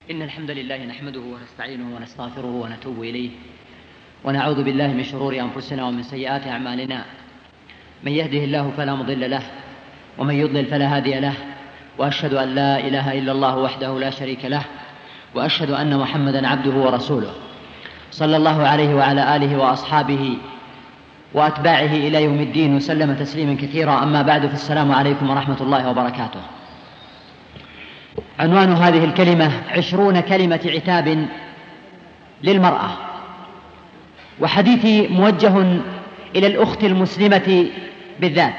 إن الحمد لله نحمده ونستعينه ونستغفره ونتوب إليه ونعوذ بالله من شرور أنفسنا ومن سيئات أعمالنا. من يهده الله فلا مضل له ومن يضلل فلا هادي له، وأشهد أن لا إله إلا الله وحده لا شريك له، وأشهد أن محمدا عبده ورسوله صلى الله عليه وعلى آله وأصحابه وأتباعه إلى يوم الدين وسلم تسليما كثيرا. أما بعد، فالسلام عليكم ورحمة الله وبركاته. عنوان هذه الكلمة 20 كلمة عتاب للمرأة، وحديثي موجه إلى الأخت المسلمة بالذات.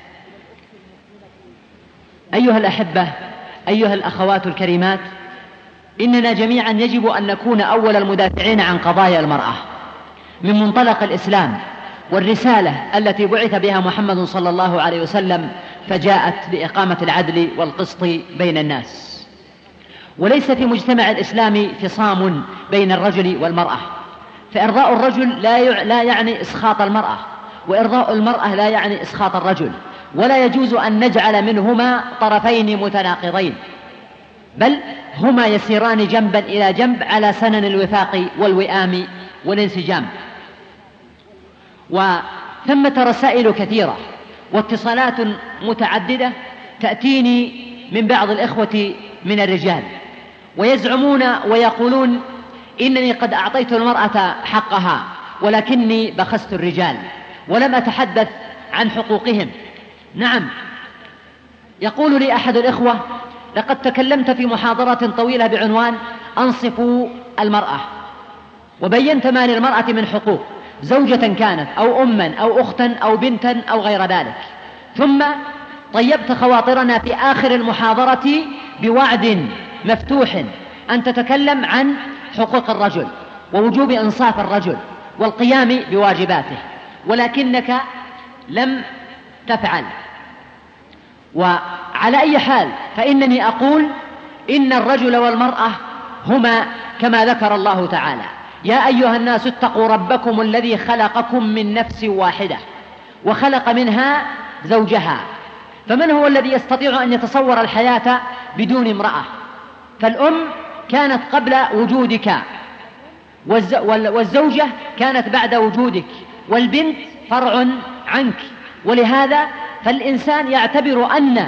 أيها الأحبة، أيها الأخوات الكريمات، إننا جميعا يجب أن نكون أول المدافعين عن قضايا المرأة من منطلق الإسلام والرسالة التي بعث بها محمد صلى الله عليه وسلم، فجاءت بإقامة العدل والقسط بين الناس. وليس في مجتمع الإسلام فصام بين الرجل والمرأة، فإرضاء الرجل لا يعني إسخاط المرأة، وإرضاء المرأة لا يعني إسخاط الرجل، ولا يجوز أن نجعل منهما طرفين متناقضين، بل هما يسيران جنبا إلى جنب على سنن الوفاق والوئام والانسجام. وثمة رسائل كثيرة واتصالات متعددة تأتيني من بعض الإخوة من الرجال، ويزعمون ويقولون إنني قد أعطيت المرأة حقها ولكني بخست الرجال ولم أتحدث عن حقوقهم. نعم، يقول لي أحد الإخوة: لقد تكلمت في محاضرة طويلة بعنوان أنصفوا المرأة، وبينت ما للمرأة من حقوق، زوجة كانت أو أما أو أختا أو بنتا أو غير ذلك، ثم طيبت خواطرنا في آخر المحاضرة بوعد مفتوح أن تتكلم عن حقوق الرجل ووجوب إنصاف الرجل والقيام بواجباته، ولكنك لم تفعل. وعلى أي حال، فإنني أقول إن الرجل والمرأة هما كما ذكر الله تعالى: يا أيها الناس اتقوا ربكم الذي خلقكم من نفس واحدة وخلق منها زوجها. فمن هو الذي يستطيع أن يتصور الحياة بدون امرأة؟ فالأم كانت قبل وجودك، والزوجة كانت بعد وجودك، والبنت فرع عنك. ولهذا فالإنسان يعتبر أن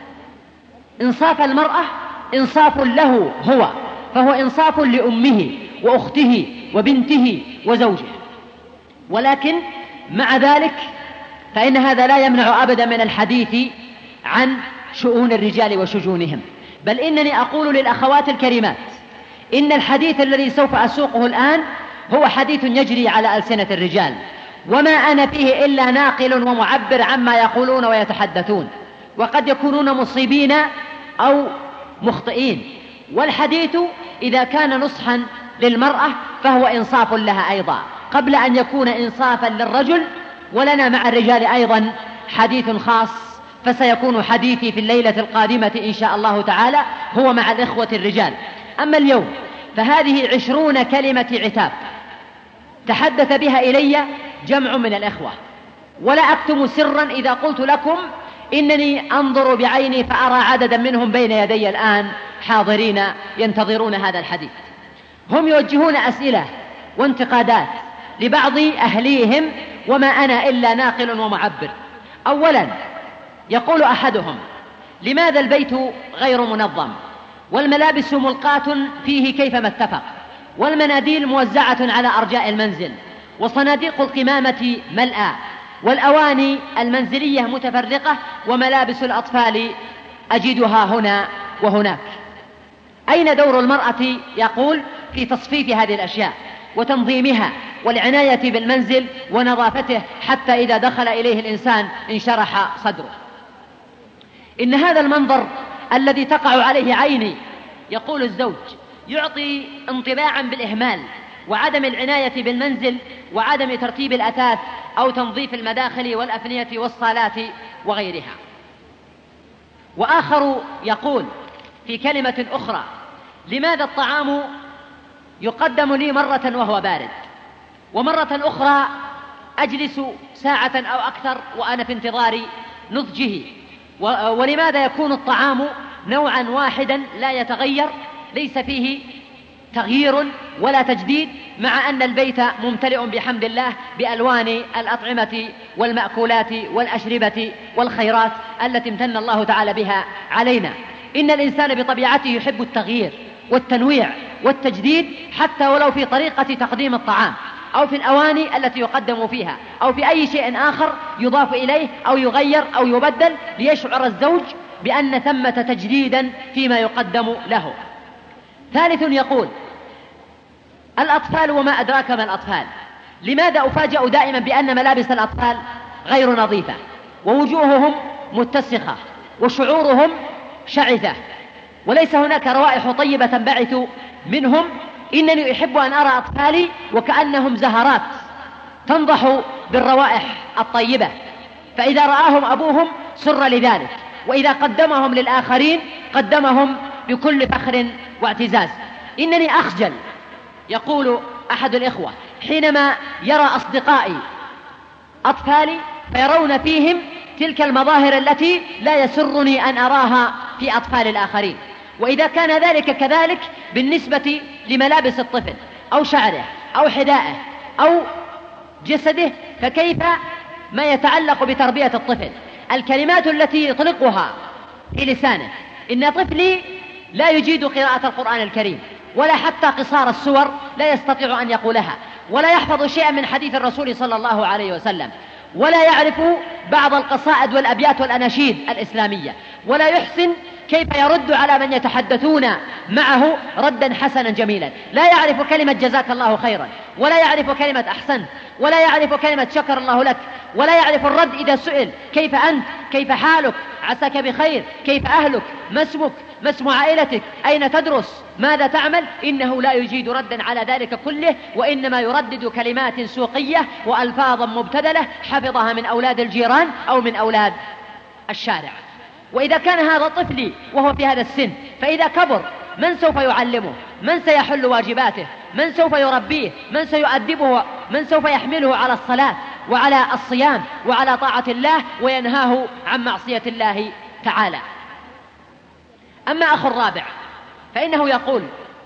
إنصاف المرأة إنصاف له هو، فهو إنصاف لأمه وأخته وبنته وزوجه. ولكن مع ذلك فإن هذا لا يمنع أبدا من الحديث عن شؤون الرجال وشجونهم، بل إنني أقول للأخوات الكريمات إن الحديث الذي سوف أسوقه الآن هو حديث يجري على ألسنة الرجال، وما أنا فيه إلا ناقل ومعبر عما يقولون ويتحدثون، وقد يكونون مصيبين أو مخطئين. والحديث إذا كان نصحا للمرأة فهو إنصاف لها أيضا، قبل أن يكون إنصافا للرجل. ولنا مع الرجال أيضا حديث خاص، فسيكون حديثي في الليلة القادمة إن شاء الله تعالى هو مع الإخوة الرجال. أما اليوم فهذه 20 كلمة عتاب تحدث بها إلي جمع من الإخوة، ولا أكتم سرا إذا قلت لكم إنني أنظر بعيني فأرى عددا منهم بين يدي الآن حاضرين ينتظرون هذا الحديث. هم يوجهون أسئلة وانتقادات لبعض أهليهم، وما أنا إلا ناقل ومعبر. أولا يقول أحدهم: لماذا البيت غير منظم، والملابس ملقاة فيه كيفما اتفق، والمناديل موزعة على أرجاء المنزل، وصناديق القمامة ملأى، والأواني المنزلية متفرقة، وملابس الأطفال أجدها هنا وهناك. أين دور المرأة؟ يقول: في تصفيف هذه الأشياء وتنظيمها والعناية بالمنزل ونظافته، حتى إذا دخل إليه الإنسان انشرح صدره. إن هذا المنظر الذي تقع عليه عيني، يقول الزوج، يعطي انطباعا بالإهمال وعدم العناية بالمنزل وعدم ترتيب الأثاث أو تنظيف المداخل والأفنية والصالات وغيرها. وآخر يقول في كلمة أخرى: لماذا الطعام يقدم لي مرة وهو بارد، ومرة أخرى أجلس ساعة أو أكثر وأنا في انتظار نضجه، ولماذا يكون الطعام نوعا واحدا لا يتغير ليس فيه تغيير ولا تجديد، مع أن البيت ممتلئ بحمد الله بألوان الأطعمة والمأكولات والأشربة والخيرات التي امتن الله تعالى بها علينا. إن الإنسان بطبيعته يحب التغيير والتنويع والتجديد، حتى ولو في طريقة تقديم الطعام أو في الأواني التي يقدم فيها أو في أي شيء آخر يضاف إليه أو يغير أو يبدل، ليشعر الزوج بأن ثمة تجديدا فيما يقدم له. ثالث يقول: الأطفال وما أدراك ما الأطفال. لماذا أفاجأ دائما بأن ملابس الأطفال غير نظيفة ووجوههم متسخة وشعورهم شعثة وليس هناك روائح طيبة تنبعث منهم؟ إنني أحب أن أرى أطفالي وكأنهم زهرات تنضح بالروائح الطيبة، فإذا رآهم أبوهم سر لذلك، وإذا قدمهم للآخرين قدمهم بكل فخر واعتزاز. إنني أخجل، يقول أحد الإخوة، حينما يرى أصدقائي أطفالي فيرون فيهم تلك المظاهر التي لا يسرني أن أراها في أطفال الآخرين. وإذا كان ذلك كذلك بالنسبة لملابس الطفل أو شعره أو حذائه أو جسده، فكيف ما يتعلق بتربية الطفل؟ الكلمات التي يطلقها في لسانه، إن طفلي لا يجيد قراءة القرآن الكريم ولا حتى قصار السور لا يستطيع أن يقولها، ولا يحفظ شيئا من حديث الرسول صلى الله عليه وسلم، ولا يعرف بعض القصائد والأبيات والأناشيد الإسلامية، ولا يحسن كيف يرد على من يتحدثون معه ردا حسنا جميلا، لا يعرف كلمة جزاك الله خيرا، ولا يعرف كلمة أحسنت، ولا يعرف كلمة شكر الله لك، ولا يعرف الرد إذا سئل كيف أنت، كيف حالك، عساك بخير، كيف أهلك، ما اسمك، ما اسم عائلتك، أين تدرس، ماذا تعمل. إنه لا يجيد ردا على ذلك كله، وإنما يردد كلمات سوقية وألفاظا مبتذلة حفظها من أولاد الجيران أو من أولاد الشارع. وإذا كان هذا طفلي وهو في هذا السن، فإذا كبر من سوف يعلمه؟ من سيحل واجباته؟ من سوف يربيه؟ من سيؤدبه؟ من سوف يحمله على الصلاة وعلى الصيام وعلى طاعة الله وينهاه عن معصية الله تعالى؟ أما أخو الرابع فإنه يقول: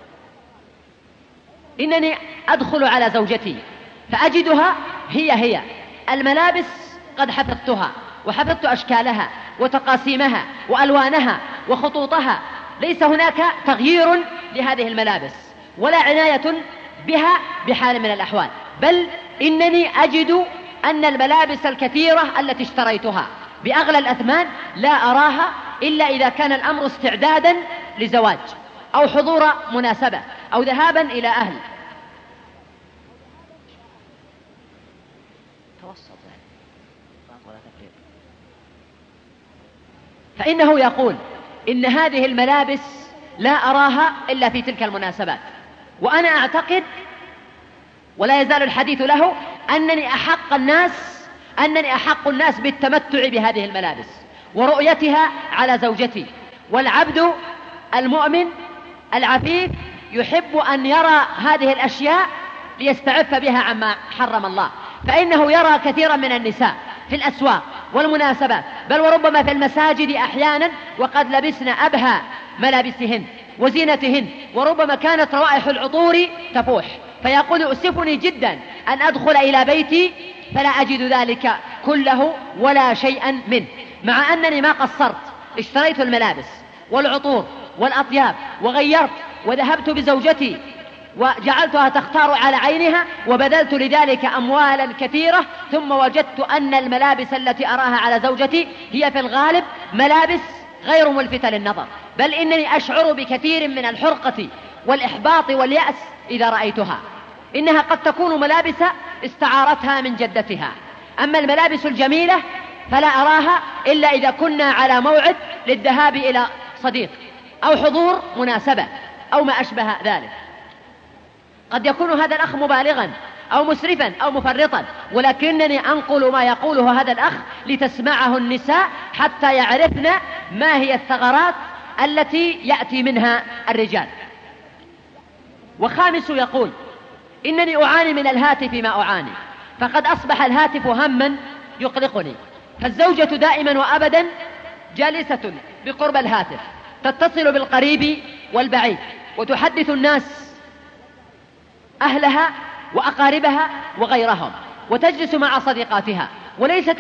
إنني أدخل على زوجتي فأجدها هي الملابس قد حفظتها وحفظت أشكالها وتقاسيمها وألوانها وخطوطها، ليس هناك تغيير لهذه الملابس ولا عناية بها بحال من الأحوال، بل إنني أجد أن الملابس الكثيرة التي اشتريتها بأغلى الأثمان لا أراها إلا إذا كان الأمر استعدادا لزواج أو حضور مناسبة أو ذهابا إلى أهل. فإنه يقول: إن هذه الملابس لا أراها إلا في تلك المناسبات، وأنا أعتقد ولا يزال الحديث له أنني أحق الناس بالتمتع بهذه الملابس ورؤيتها على زوجتي. والعبد المؤمن العفيف يحب أن يرى هذه الأشياء ليستعف بها عما حرم الله، فإنه يرى كثيرا من النساء في الأسواق والمناسبات، بل وربما في المساجد أحيانا، وقد لبسن أبهى ملابسهن وزينتهن، وربما كانت روائح العطور تفوح، فيقول: يؤسفني جدا أن أدخل إلى بيتي فلا أجد ذلك كله ولا شيئا منه، مع أنني ما قصرت، اشتريت الملابس والعطور والأطياب وغيرت وذهبت بزوجتي وجعلتها تختار على عينها وبذلت لذلك أموالا كثيرة، ثم وجدت أن الملابس التي أراها على زوجتي هي في الغالب ملابس غير ملفتة للنظر، بل إنني أشعر بكثير من الحرقة والإحباط واليأس إذا رأيتها. إنها قد تكون ملابس استعارتها من جدتها. أما الملابس الجميلة فلا أراها إلا إذا كنا على موعد للذهاب إلى صديق أو حضور مناسبة أو ما أشبه ذلك. قد يكون هذا الأخ مبالغا أو مسرفا أو مفرطا، ولكنني أنقل ما يقوله هذا الأخ لتسمعه النساء حتى يعرفن ما هي الثغرات التي يأتي منها الرجال. وخامس يقول: إنني أعاني من الهاتف ما أعاني، فقد أصبح الهاتف هما يقلقني، فالزوجة دائما وأبدا جالسة بقرب الهاتف، تتصل بالقريب والبعيد، وتحدث الناس أهلها وأقاربها وغيرهم، وتجلس مع صديقاتها. وليست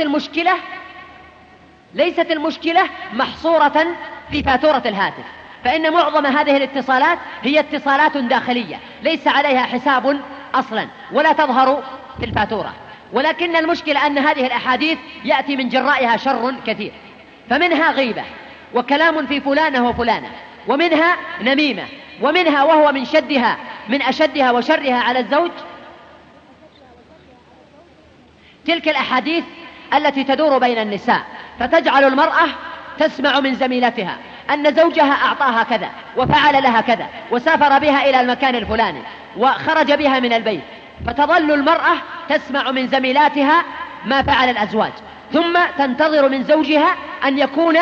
المشكلة محصورة في فاتورة الهاتف، فإن معظم هذه الاتصالات هي اتصالات داخلية ليس عليها حساب أصلا ولا تظهر في الفاتورة. ولكن المشكلة أن هذه الأحاديث يأتي من جرائها شر كثير، فمنها غيبة وكلام في فلانة وفلانة، ومنها نميمة، ومنها وهو من أشدها وشرها على الزوج تلك الأحاديث التي تدور بين النساء، فتجعل المرأة تسمع من زميلتها أن زوجها أعطاها كذا وفعل لها كذا وسافر بها إلى المكان الفلاني وخرج بها من البيت، فتظل المرأة تسمع من زميلاتها ما فعل الأزواج، ثم تنتظر من زوجها أن يكون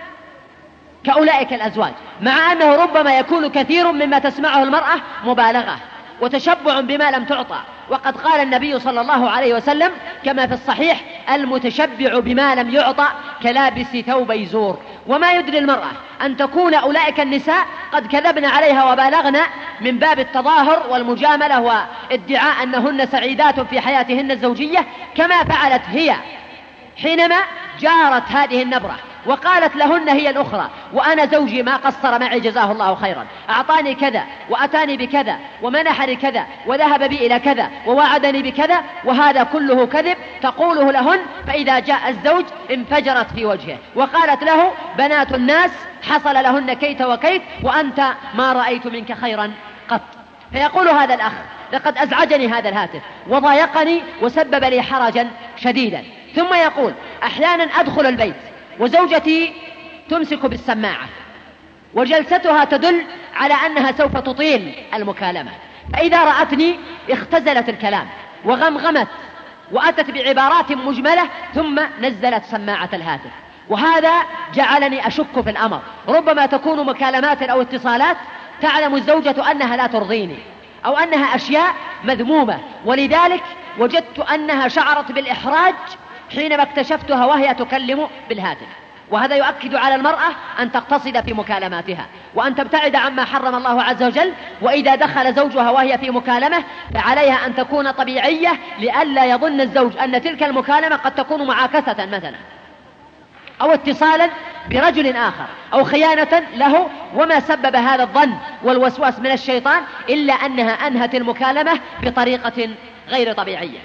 كأولئك الأزواج، مع أنه ربما يكون كثير مما تسمعه المرأة مبالغة وتشبع بما لم تعطى. وقد قال النبي صلى الله عليه وسلم كما في الصحيح: المتشبع بما لم يعطى كلابس ثوب زور. وما يدري المرأة أن تكون أولئك النساء قد كذبن عليها وبالغن من باب التظاهر والمجاملة وادعاء أنهن سعيدات في حياتهن الزوجية، كما فعلت هي حينما جارت هذه النبرة وقالت لهن هي الأخرى: وأنا زوجي ما قصر معي جزاه الله خيرا، أعطاني كذا وأتاني بكذا ومنحني كذا وذهب بي إلى كذا ووعدني بكذا، وهذا كله كذب تقوله لهن. فإذا جاء الزوج انفجرت في وجهه وقالت له: بنات الناس حصل لهن كيت وكيت وأنت ما رأيت منك خيرا قط. فيقول هذا الأخ: لقد أزعجني هذا الهاتف وضايقني وسبب لي حرجا شديدا. ثم يقول: أحيانا أدخل البيت وزوجتي تمسك بالسماعة وجلستها تدل على أنها سوف تطيل المكالمة، فإذا رأتني اختزلت الكلام وغمغمت وأتت بعبارات مجملة ثم نزلت سماعة الهاتف، وهذا جعلني أشك في الأمر. ربما تكون مكالمات أو اتصالات تعلم الزوجة أنها لا ترضيني أو أنها أشياء مذمومة، ولذلك وجدت أنها شعرت بالإحراج حينما اكتشفتها وهي تكلم بالهاتف. وهذا يؤكد على المرأة أن تقتصد في مكالماتها وأن تبتعد عما حرم الله عز وجل. وإذا دخل زوجها وهي في مكالمة فعليها أن تكون طبيعية لئلا يظن الزوج أن تلك المكالمة قد تكون معاكسة مثلا أو اتصالا برجل آخر أو خيانة له، وما سبب هذا الظن والوسواس من الشيطان إلا أنها أنهت المكالمة بطريقة غير طبيعية.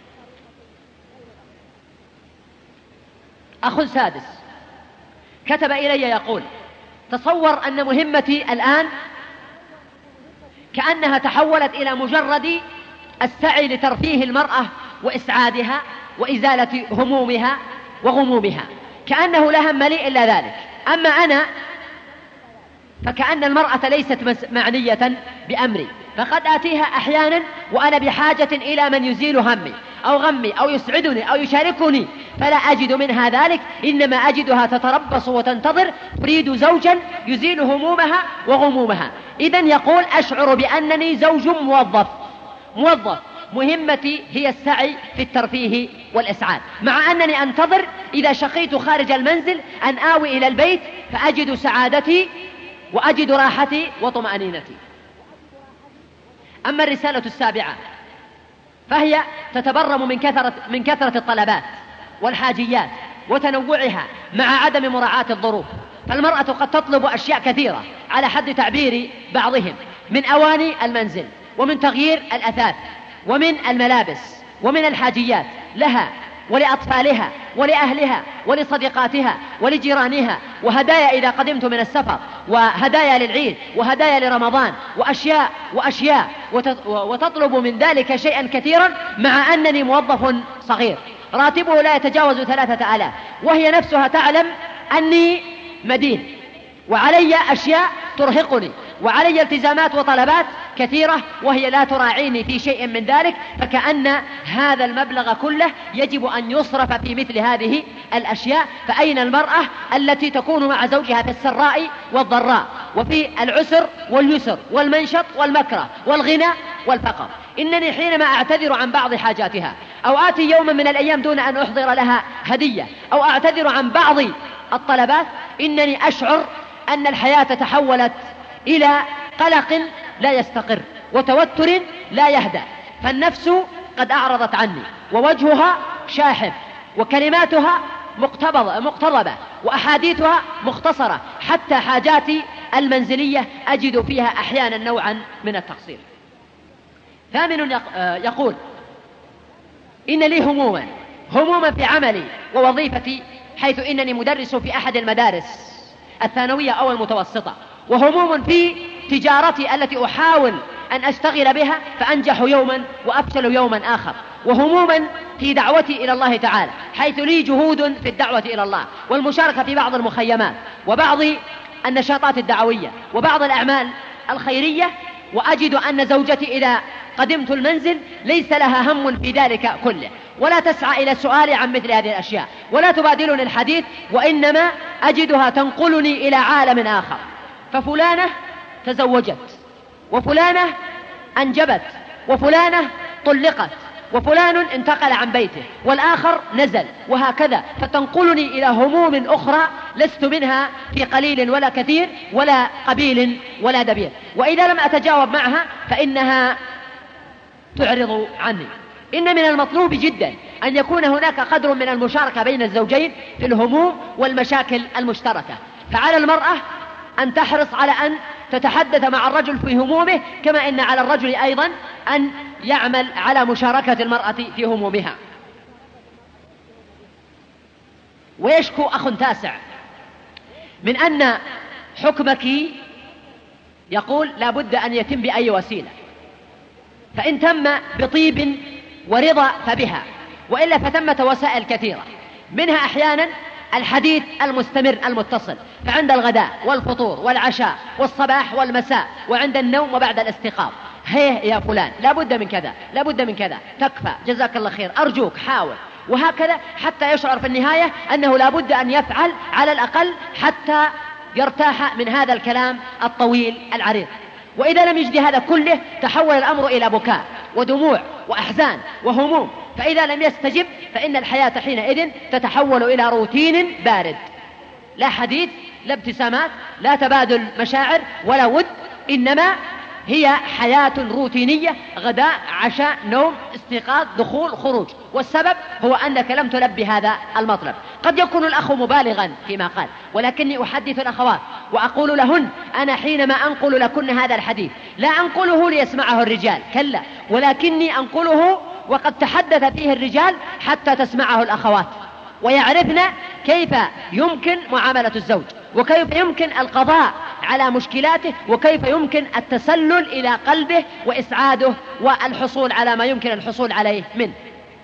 أخ سادس كتب إلي يقول: تصور أن مهمتي الآن كأنها تحولت إلى مجرد السعي لترفيه المرأة وإسعادها وإزالة همومها وغمومها، كأنه لا هم لي إلا ذلك. أما أنا فكأن المرأة ليست معنية بأمري، فقد آتيها أحيانا وأنا بحاجة إلى من يزيل همي أو غمي أو يسعدني أو يشاركني، فلا أجد منها ذلك، إنما أجدها تتربص وتنتظر تريد زوجا يزيل همومها وغمومها. إذن يقول: أشعر بأنني زوج موظف، مهمتي هي السعي في الترفيه والإسعاد، مع أنني أنتظر إذا شقيت خارج المنزل أن آوي إلى البيت فأجد سعادتي وأجد راحتي وطمأنينتي. أما الرسالة السابعة فهي تتبرم من كثرة الطلبات والحاجيات وتنوعها مع عدم مراعاة الظروف. فالمرأة قد تطلب أشياء كثيرة على حد تعبير بعضهم، من أواني المنزل ومن تغيير الأثاث ومن الملابس ومن الحاجيات لها ولأطفالها ولأهلها ولصديقاتها ولجيرانها، وهدايا إذا قدمت من السفر، وهدايا للعيد، وهدايا لرمضان، وأشياء وتطلب من ذلك شيئا كثيرا، مع أنني موظف صغير راتبه لا يتجاوز 3000، وهي نفسها تعلم أني مدين وعلي أشياء ترهقني وعلي التزامات وطلبات كثيرة، وهي لا تراعيني في شيء من ذلك. فكأن هذا المبلغ كله يجب أن يصرف في مثل هذه الأشياء. فأين المرأة التي تكون مع زوجها في السراء والضراء وفي العسر واليسر والمنشط والمكره والغنى والفقر؟ إنني حينما أعتذر عن بعض حاجاتها أو آتي يوما من الأيام دون أن أحضر لها هدية أو أعتذر عن بعض الطلبات، إنني أشعر أن الحياة تحولت إلى قلق لا يستقر وتوتر لا يهدأ، فالنفس قد أعرضت عني ووجهها شاحب وكلماتها مقتضبة وأحاديثها مختصرة، حتى حاجاتي المنزلية أجد فيها أحيانا نوعا من التقصير. ثامن يقول: إن لي هموما في عملي ووظيفتي، حيث إنني مدرس في أحد المدارس الثانوية أو المتوسطة، وهموم في تجارتي التي أحاول أن أشتغل بها فأنجح يوما وأفشل يوما آخر، وهموما في دعوتي إلى الله تعالى، حيث لي جهود في الدعوة إلى الله والمشاركة في بعض المخيمات وبعض النشاطات الدعوية وبعض الأعمال الخيرية، وأجد أن زوجتي إذا قدمت المنزل ليس لها هم في ذلك كله، ولا تسعى إلى السؤال عن مثل هذه الأشياء، ولا تبادلني الحديث، وإنما أجدها تنقلني إلى عالم آخر. ففلانة تزوجت، وفلانة أنجبت، وفلانة طلقت، وفلان انتقل عن بيته، والآخر نزل، وهكذا، فتنقلني إلى هموم أخرى لست منها في قليل ولا كثير ولا قبيل ولا دبير، وإذا لم أتجاوب معها فإنها تعرض عني. إن من المطلوب جدا أن يكون هناك قدر من المشاركة بين الزوجين في الهموم والمشاكل المشتركة، فعلى المرأة أن تحرص على أن تتحدث مع الرجل في همومه، كما إن على الرجل أيضا أن يعمل على مشاركة المرأة في همومها. ويشكو أخ تاسع من أن حكمك يقول لا بد أن يتم بأي وسيلة، فإن تم بطيب ورضا فبها، وإلا فثمة وسائل كثيرة، منها أحيانا الحديث المستمر المتصل، فعند الغداء والفطور والعشاء والصباح والمساء وعند النوم وبعد الاستيقاظ: هيه يا فلان، لا بد من كذا، لا بد من كذا، تكفى، جزاك الله خير، أرجوك حاول، وهكذا حتى يشعر في النهاية أنه لا بد أن يفعل على الأقل حتى يرتاح من هذا الكلام الطويل العريض. وإذا لم يجد هذا كله تحول الأمر إلى بكاء ودموع وأحزان وهموم، فإذا لم يستجب فإن الحياة حينئذ تتحول إلى روتين بارد، لا حديث، لا ابتسامات، لا تبادل مشاعر ولا ود، إنما هي حياة روتينية: غداء، عشاء، نوم، استيقاظ، دخول، خروج. والسبب هو أنك لم تلبي هذا المطلب. قد يكون الأخ مبالغا فيما قال، ولكني أحدث الأخوات وأقول لهن: أنا حينما أنقل لكن هذا الحديث لا أنقله ليسمعه الرجال، كلا، ولكني أنقله وقد تحدث فيه الرجال حتى تسمعه الأخوات، ويعرفن كيف يمكن معاملة الزوج، وكيف يمكن القضاء على مشكلاته، وكيف يمكن التسلل إلى قلبه وإسعاده والحصول على ما يمكن الحصول عليه منه.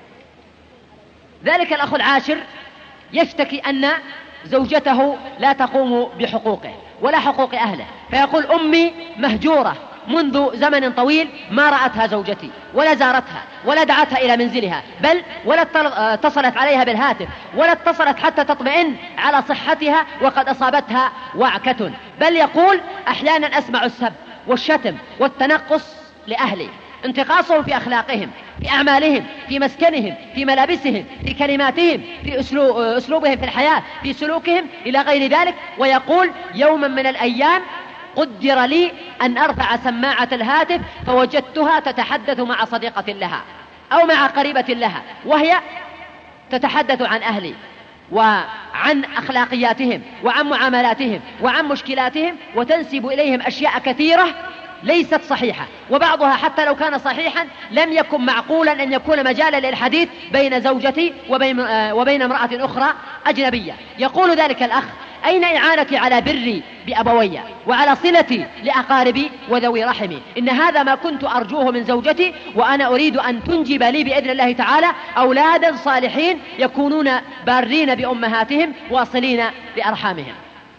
ذلك الأخ العاشر يشتكي أن زوجته لا تقوم بحقوقه ولا حقوق أهله، فيقول: أمي مهجورة منذ زمن طويل، ما رأتها زوجتي ولا زارتها ولا دعتها إلى منزلها، بل ولا اتصلت عليها بالهاتف، ولا اتصلت حتى تطمئن على صحتها وقد أصابتها وعكة، بل يقول: أحيانا أسمع السب والشتم والتنقص لأهلي، انتقاصهم في أخلاقهم، في أعمالهم، في مسكنهم، في ملابسهم، في كلماتهم، في أسلوبهم في الحياة، في سلوكهم إلى غير ذلك. ويقول: يوما من الأيام قدر لي أن أرفع سماعة الهاتف فوجدتها تتحدث مع صديقة لها أو مع قريبة لها، وهي تتحدث عن أهلي وعن أخلاقياتهم وعن معاملاتهم وعن مشكلاتهم، وتنسب إليهم أشياء كثيرة ليست صحيحة، وبعضها حتى لو كان صحيحا لم يكن معقولا أن يكون مجالا للحديث بين زوجتي وبين امرأة أخرى أجنبية. يقول ذلك الأخ: أين إعانتي على بري بأبوي وعلى صلتي لأقاربي وذوي رحمي؟ إن هذا ما كنت أرجوه من زوجتي، وأنا أريد أن تنجب لي بإذن الله تعالى أولادا صالحين يكونون بارين بأمهاتهم واصلين بأرحامهم.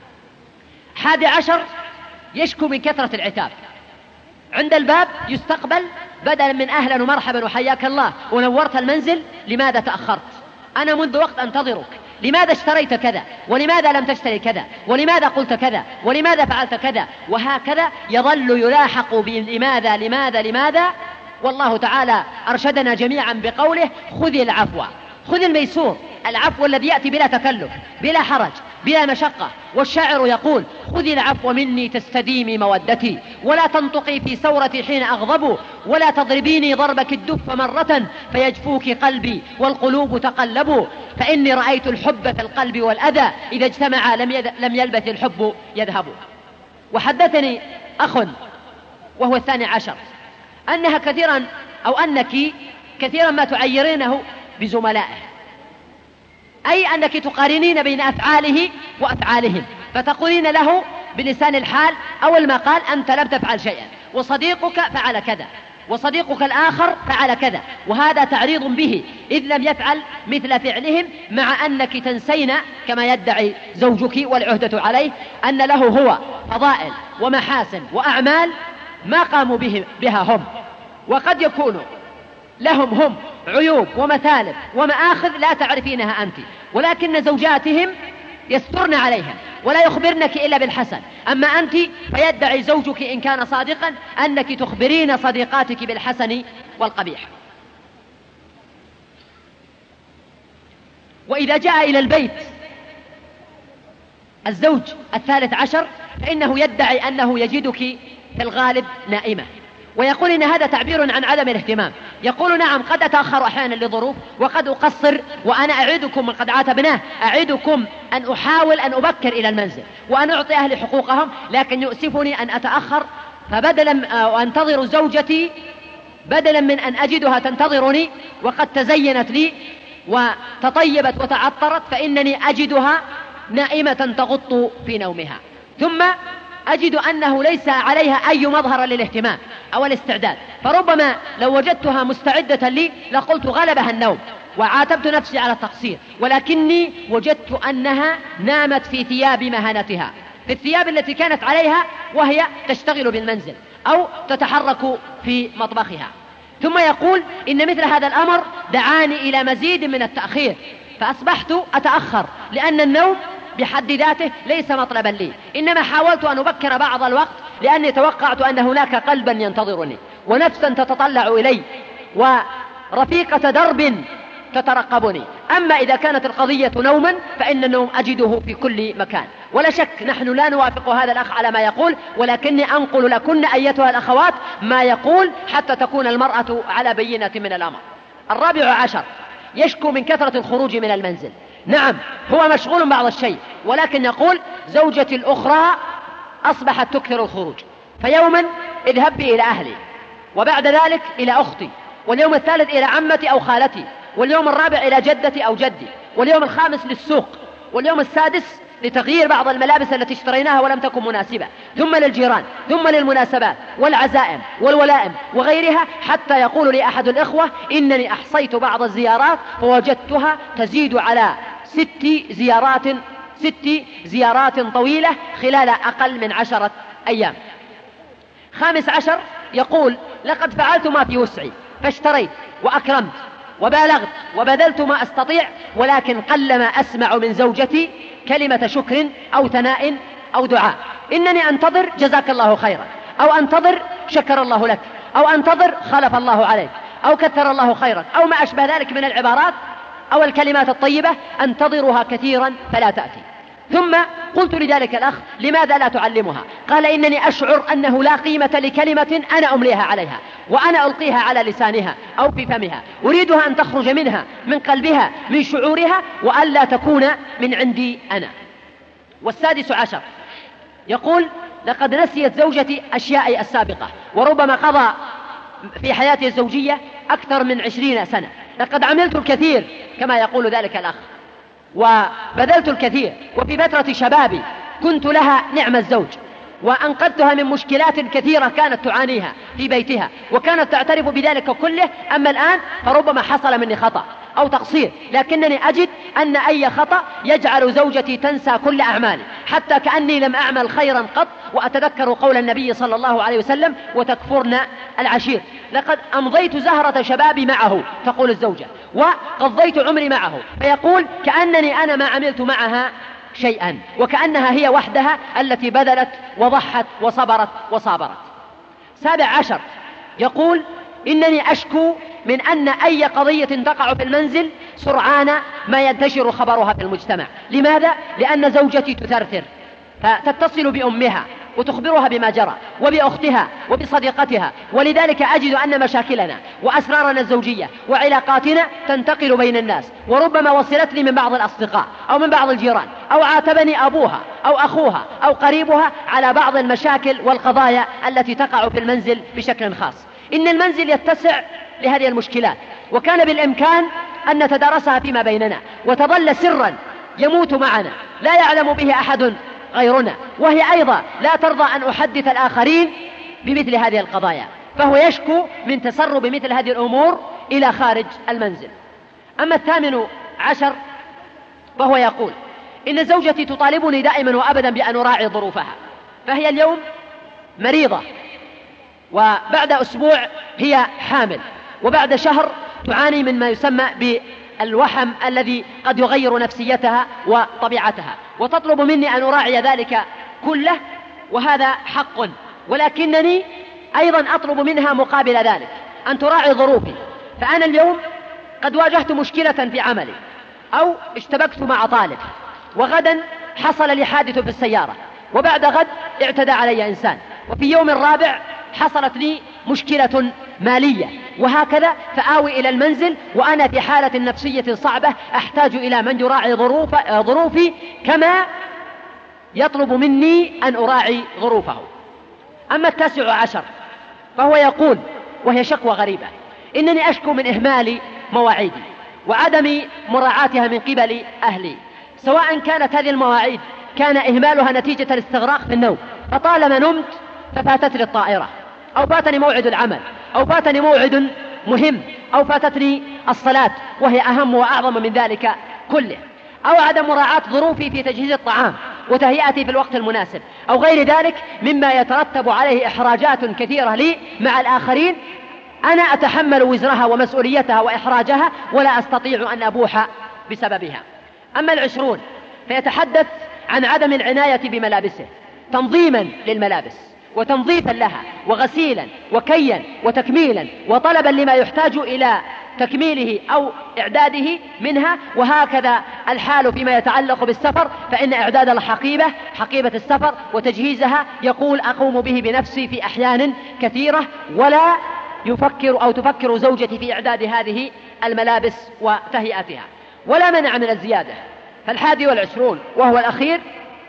11 يشكو من كثرة العتاب، عند الباب يستقبل بدلا من أهلا ومرحبا وحياك الله ونورت المنزل: لماذا تأخرت؟ أنا منذ وقت أنتظرك، لماذا اشتريت كذا؟ ولماذا لم تشتري كذا؟ ولماذا قلت كذا؟ ولماذا فعلت كذا؟ وهكذا يظل يلاحق بلماذا لماذا لماذا. والله تعالى أرشدنا جميعا بقوله: خذ العفو، خذ الميسور، العفو الذي يأتي بلا تكلف، بلا حرج، بلا مشقة. والشاعر يقول: خذي العفو مني تستديمي مودتي، ولا تنطقي في ثورتي حين أغضب، ولا تضربيني ضربك الدف مرة فيجفوك قلبي والقلوب تقلب، فإني رأيت الحب في القلب والأذى إذا اجتمع لم يلبث الحب يذهب. وحدثني أخ وهو 12 أنها كثيرا أو أنك كثيرا ما تعيرينه بزملائه، أي أنك تقارنين بين أفعاله وأفعالهم، فتقولين له بلسان الحال أو المقال: أنت لم تفعل شيئا، وصديقك فعل كذا، وصديقك الآخر فعل كذا، وهذا تعريض به إذ لم يفعل مثل فعلهم، مع أنك تنسين كما يدعي زوجك والعهدة عليه أن له هو فضائل ومحاسن وأعمال ما قاموا بها هم، وقد يكون لهم هم عيوب ومثالب ومآخذ لا تعرفينها أنت، ولكن زوجاتهم يسترن عليها ولا يخبرنك إلا بالحسن. أما أنت فيدعي زوجك إن كان صادقا أنك تخبرين صديقاتك بالحسن والقبيح. وإذا جاء إلى البيت الزوج 13 فإنه يدعي أنه يجدك في الغالب نائمة، ويقول إن هذا تعبير عن عدم الاهتمام. يقول: نعم، قد أتأخر أحيانا لظروف، وقد أقصر، وأنا أعدكم من قد عاتبناه، أعدكم أن أحاول أن أبكر إلى المنزل وأن أعطي أهلي حقوقهم، لكن يؤسفني أن أتأخر، فبدلا وأنتظر زوجتي بدلا من أن أجدها تنتظرني وقد تزينت لي وتطيبت وتعطرت، فإنني أجدها نائمة تغط في نومها، ثم أجد أنه ليس عليها أي مظهر للاهتمام أو الاستعداد، فربما لو وجدتها مستعدة لي لقلت غلبها النوم وعاتبت نفسي على التقصير، ولكني وجدت أنها نامت في ثياب مهنتها، في الثياب التي كانت عليها وهي تشتغل بالمنزل أو تتحرك في مطبخها. ثم يقول: إن مثل هذا الأمر دعاني إلى مزيد من التأخير، فأصبحت أتأخر، لأن النوم بحد ذاته ليس مطلبا لي، إنما حاولت أن أبكر بعض الوقت لأني توقعت أن هناك قلبا ينتظرني ونفسا تتطلع إلي ورفيقة درب تترقبني. أما إذا كانت القضية نوما فإن النوم أجده في كل مكان. ولا شك نحن لا نوافق هذا الأخ على ما يقول، ولكني أنقل لكن أيتها الأخوات ما يقول حتى تكون المرأة على بينة من الأمر. 14 يشكو من كثرة الخروج من المنزل. نعم، هو مشغول بعض الشيء، ولكن يقول: زوجتي الأخرى أصبحت تكثر الخروج، فيوما اذهب بي إلى أهلي، وبعد ذلك إلى أختي، واليوم الثالث إلى عمتي أو خالتي، واليوم الرابع إلى جدتي أو جدي، واليوم الخامس للسوق، واليوم السادس لتغيير بعض الملابس التي اشتريناها ولم تكن مناسبة، ثم للجيران، ثم للمناسبات والعزائم والولائم وغيرها، حتى يقول لي أحد الإخوة: إنني أحصيت بعض الزيارات فوجدتها تزيد على 6 زيارات طويلة خلال أقل من 10 أيام. 15 يقول: لقد فعلت ما في وسعي، فاشتريت وأكرمت وبالغت وبذلت ما أستطيع، ولكن قلما أسمع من زوجتي كلمة شكر أو ثناء أو دعاء. إنني أنتظر جزاك الله خيرا، أو أنتظر شكر الله لك، أو أنتظر خلف الله عليك، أو كثر الله خيرا، أو ما أشبه ذلك من العبارات أو الكلمات الطيبة، أنتظرها كثيرا فلا تأتي. ثم قلت لذلك الأخ: لماذا لا تعلمها؟ قال: إنني أشعر أنه لا قيمة لكلمة أنا أمليها عليها وأنا ألقيها على لسانها أو في فمها، أريدها أن تخرج منها من قلبها من شعورها، وألا تكون من عندي أنا. 16 يقول: لقد نسيت زوجتي أشيائي السابقة، وربما قضى في حياته الزوجية أكثر من 20 سنة. لقد عملت الكثير كما يقول ذلك الأخ، وبذلت الكثير، وفي فترة شبابي كنت لها نعم الزوج، وأنقذتها من مشكلات كثيرة كانت تعانيها في بيتها، وكانت تعترف بذلك كله. أما الآن فربما حصل مني خطأ أو تقصير، لكنني أجد أن أي خطأ يجعل زوجتي تنسى كل أعمالي، حتى كأني لم أعمل خيرا قط. وأتذكر قول النبي صلى الله عليه وسلم: وتكفرن العشير. لقد أمضيت زهرة شبابي معه، تقول الزوجة، وقضيت عمري معه، فيقول: كأنني أنا ما عملت معها شيئا، وكأنها هي وحدها التي بذلت وضحت وصبرت وصابرت. 17 يقول: إنني أشكو من أن أي قضية تقع في المنزل سرعان ما ينتشر خبرها في المجتمع. لماذا؟ لأن زوجتي تثرثر، فتتصل بأمها وتخبرها بما جرى، وبأختها وبصديقتها، ولذلك أجد أن مشاكلنا وأسرارنا الزوجية وعلاقاتنا تنتقل بين الناس، وربما وصلتني من بعض الأصدقاء أو من بعض الجيران، أو عاتبني أبوها أو أخوها أو قريبها على بعض المشاكل والقضايا التي تقع في المنزل بشكل خاص. إن المنزل يتسع لهذه المشكلات، وكان بالإمكان أن نتدارسها فيما بيننا وتظل سرا يموت معنا لا يعلم به أحد غيرنا، وهي أيضا لا ترضى أن أحدث الآخرين بمثل هذه القضايا، فهو يشكو من تسرب مثل هذه الأمور إلى خارج المنزل. أما 18 فهو يقول إن زوجتي تطالبني دائما وأبدا بأن أراعي ظروفها، فهي اليوم مريضة، وبعد أسبوع هي حامل، وبعد شهر تعاني من ما يسمى بالوحم الذي قد يغير نفسيتها وطبيعتها، وتطلب مني أن أراعي ذلك كله، وهذا حق، ولكنني أيضا أطلب منها مقابل ذلك أن تراعي ظروفي. فأنا اليوم قد واجهت مشكلة في عملي، أو اشتبكت مع طالب، وغدا حصل لي حادث في السيارة، وبعد غد اعتدى علي إنسان، وفي يوم الرابع حصلت لي مشكلة مالية، وهكذا فآوي إلى المنزل وأنا في حالة نفسية صعبة، أحتاج إلى من يراعي ظروفي كما يطلب مني أن أراعي ظروفه. أما 19 فهو يقول، وهي شكوى غريبة، إنني أشكو من إهمال مواعيدي وعدم مراعاتها من قبل أهلي، سواء كانت هذه المواعيد كان إهمالها نتيجة الاستغراق في النوم، فطالما نمت ففاتتني الطائرة، أو فاتني موعد العمل، أو فاتني موعد مهم، أو فاتتني الصلاة وهي أهم وأعظم من ذلك كله، أو عدم مراعاة ظروفي في تجهيز الطعام وتهيئتي في الوقت المناسب، أو غير ذلك مما يترتب عليه إحراجات كثيرة لي مع الآخرين، أنا أتحمل وزرها ومسؤوليتها وإحراجها ولا أستطيع أن أبوح بسببها. أما 20 فيتحدث عن عدم العناية بملابسه، تنظيما للملابس وتنظيفا لها وغسيلا وكيا وتكميلا وطلبا لما يحتاج إلى تكميله أو إعداده منها، وهكذا الحال فيما يتعلق بالسفر، فإن إعداد حقيبة السفر وتجهيزها يقول أقوم به بنفسي في أحيان كثيرة، ولا تفكر زوجتي في إعداد هذه الملابس وتهيئتها، ولا منع من الزيادة. 21 وهو الأخير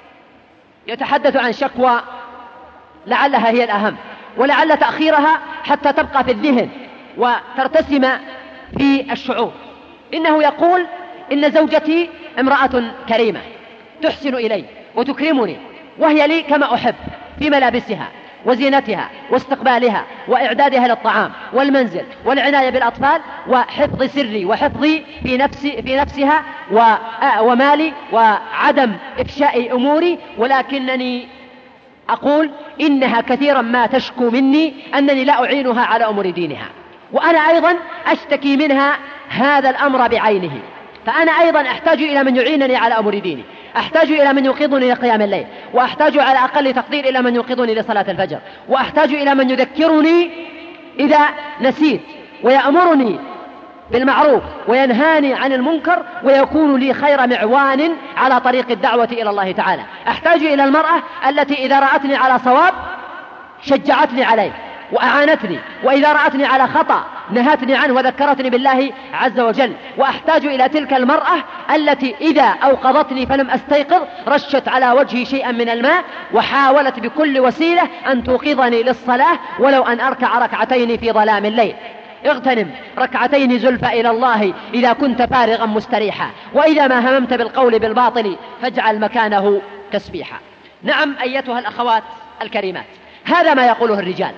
يتحدث عن شكوى لعلها هي الأهم، ولعل تأخيرها حتى تبقى في الذهن وترتسم في الشعور. إنه يقول إن زوجتي امرأة كريمة تحسن إلي وتكرمني، وهي لي كما أحب في ملابسها وزينتها واستقبالها وإعدادها للطعام والمنزل والعناية بالأطفال وحفظ سري وحفظي في نفسها ومالي وعدم إفشاء أموري، ولكنني أقول إنها كثيرا ما تشكو مني أنني لا أعينها على أمور دينها، وأنا أيضا أشتكي منها هذا الأمر بعينه، فأنا أيضا أحتاج إلى من يعينني على أمور ديني، أحتاج إلى من يوقظني لقيام الليل، وأحتاج على أقل تقدير إلى من يوقظني لصلاة الفجر، وأحتاج إلى من يذكرني إذا نسيت، ويأمرني بالمعروف وينهاني عن المنكر، ويكون لي خير معوان على طريق الدعوة إلى الله تعالى. أحتاج إلى المرأة التي إذا رأتني على صواب شجعتني عليه وأعانتني، وإذا رأتني على خطأ نهتني عنه وذكرتني بالله عز وجل. وأحتاج إلى تلك المرأة التي إذا أوقظتني فلم أستيقظ رشت على وجهي شيئا من الماء، وحاولت بكل وسيلة أن توقظني للصلاة ولو أن أركع ركعتين في ظلام الليل. اغتنم ركعتين زلفى إلى الله إذا كنت فارغا مستريحا، وإذا ما هممت بالقول بالباطل فاجعل مكانه تسبيحا. نعم أيتها الأخوات الكريمات، هذا ما يقوله الرجال،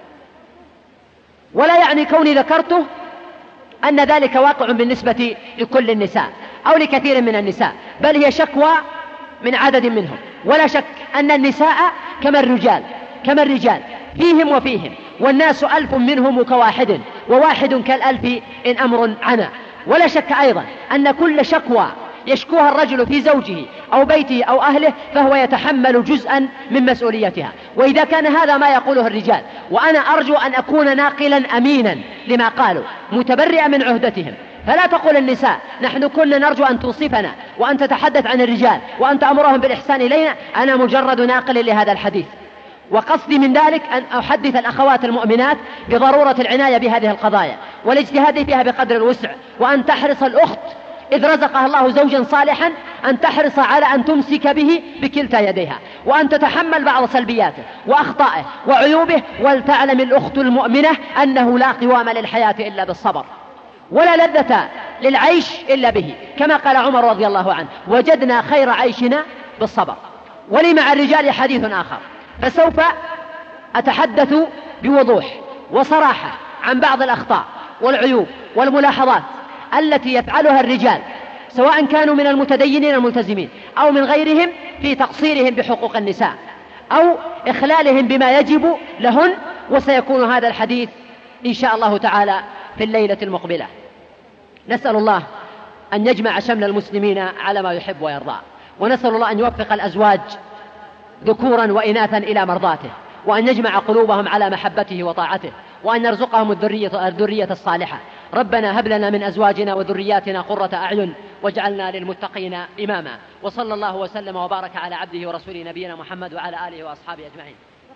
ولا يعني كوني ذكرته أن ذلك واقع بالنسبة لكل النساء أو لكثير من النساء، بل هي شكوى من عدد منهم، ولا شك أن النساء كما الرجال فيهم وفيهم، والناس 1000 منهم كواحد، وواحد كالألف إن أمر عنا. ولا شك أيضا أن كل شكوى يشكوها الرجل في زوجه أو بيته أو أهله فهو يتحمل جزءا من مسؤوليتها. وإذا كان هذا ما يقوله الرجال، وأنا أرجو أن أكون ناقلا أمينا لما قالوا متبرئا من عهدتهم، فلا تقول النساء نحن كنا نرجو أن توصفنا وأن تتحدث عن الرجال وأن تأمرهم بالإحسان إلينا. أنا مجرد ناقل لهذا الحديث، وقصدي من ذلك أن أحدث الأخوات المؤمنات بضرورة العناية بهذه القضايا والاجتهاد فيها بقدر الوسع، وأن تحرص الأخت إذ رزقها الله زوجا صالحا أن تحرص على أن تمسك به بكلتا يديها، وأن تتحمل بعض سلبياته وأخطائه وعيوبه، ولتعلم الأخت المؤمنة أنه لا قوام للحياة إلا بالصبر، ولا لذة للعيش إلا به، كما قال عمر رضي الله عنه: وجدنا خير عيشنا بالصبر. ولي مع الرجال حديث آخر، فسوف أتحدث بوضوح وصراحة عن بعض الأخطاء والعيوب والملاحظات التي يفعلها الرجال، سواء كانوا من المتدينين الملتزمين أو من غيرهم، في تقصيرهم بحقوق النساء أو إخلالهم بما يجب لهن. وسيكون هذا الحديث إن شاء الله تعالى في الليلة المقبلة. نسأل الله أن يجمع شمل المسلمين على ما يحب ويرضى، ونسأل الله أن يوفق الأزواج ذكورا وإناثا إلى مرضاته، وأن يجمع قلوبهم على محبته وطاعته، وأن يرزقهم الذرية الصالحة. ربنا هب لنا من أزواجنا وذرياتنا قرة أعين واجعلنا للمتقين إماما. وصلى الله وسلم وبارك على عبده ورسوله نبينا محمد وعلى آله وأصحابه أجمعين.